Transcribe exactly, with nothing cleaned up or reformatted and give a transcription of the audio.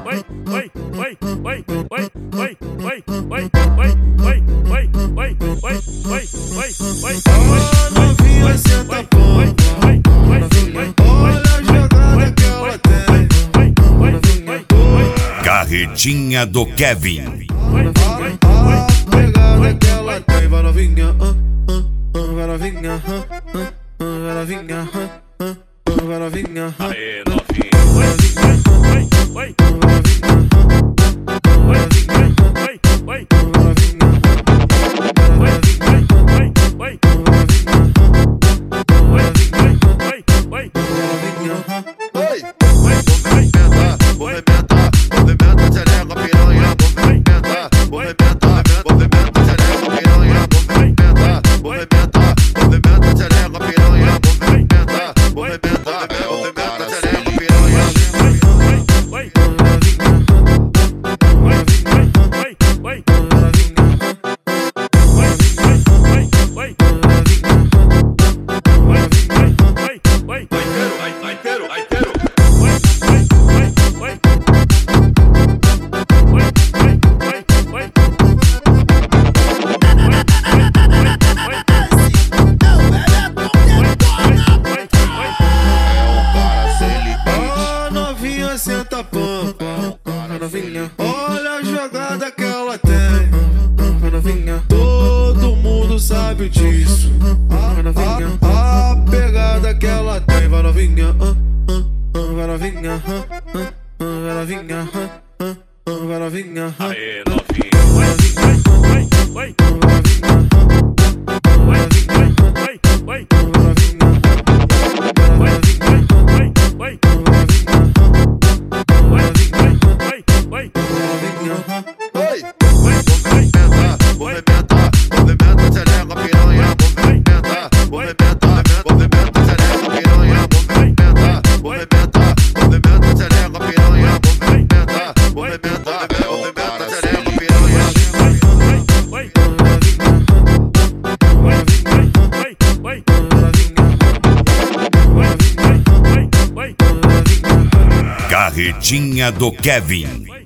Novinha senta pompa, novinha, olha a jogada que ela tem. Carretinha do Kevin. A pegada que ela tem, vai novinha, vai novinha, vai novinha, vai novinha. Aê, novinha. Senta pompa, novinha, olha a jogada que ela tem, novinha, todo mundo sabe disso, novinha, a pegada que ela tem, vai novinha, vai novinha, vai novinha, vai novinha. Aê, novinha. Carretinha do Kevin.